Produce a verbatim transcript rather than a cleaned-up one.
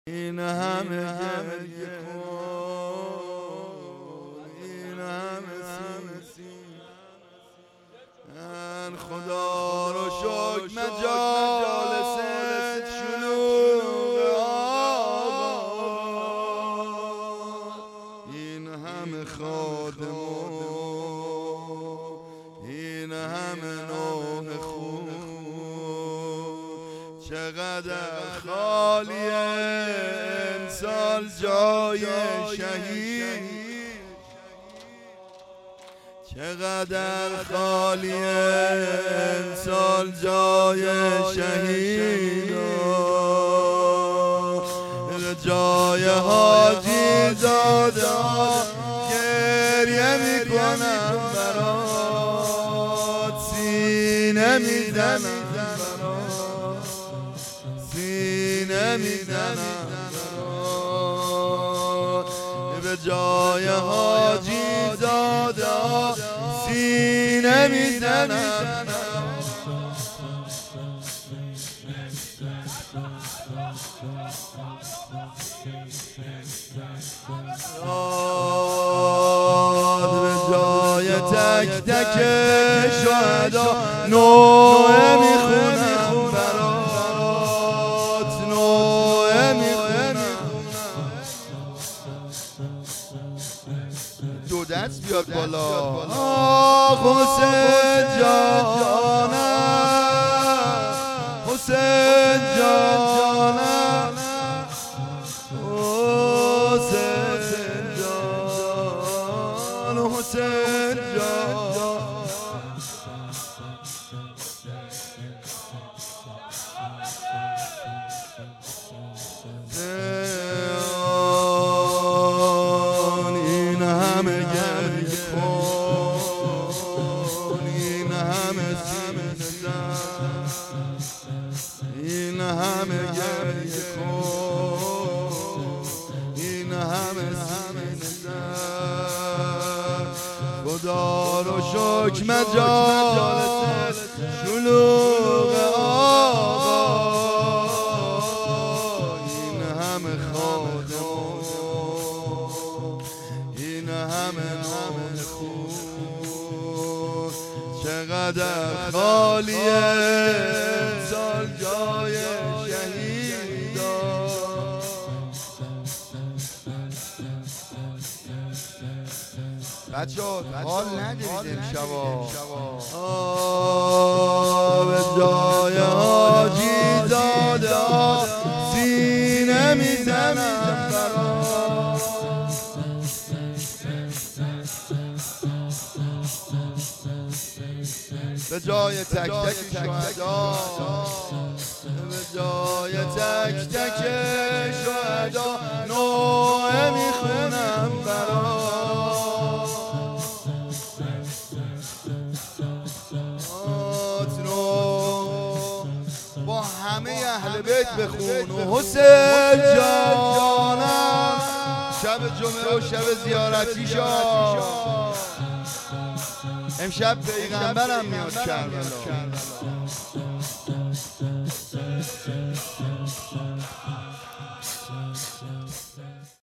این همه گریه کن، این همه سین خدا رو شکر مجالست شلوغ آقا، این همه خادم و این همه نوح خوب، چقدر خالیه امسال جای شهید، چقدر خالیه امسال جای شهید، جای حاجی زاده گریه میکنم برات، سینه میزنم برات، سینه میزنم به جای حاجی زاده سینه میزنم. به جای تک تک شهدا نوحه میخونم برات، نوحه میخونم. دو دست بیاد بالا. آه حسین جانم، حسین جانم، حسین جان، حسین جان. این همه گریه کن، این همه سینه زن، این همه گریه کن، این همه سینه زن. خدا رو شکر مجالست شلوغ آقا، این همه خادم، این همه نام خوب، چقدر خالیه امسال جای شهیدا. بچه ها حال ندارید امشبا، به جای حاجی زاده سینه میزنم برات، به جای تک تک شهدا، به جای تک تک شهدا نوحه میخونم برات. با همه اهل بیت بخون و حسین جانم، شب جمعه و شب زیارتی شاد، امشب پیغمبرم میاد کربلا.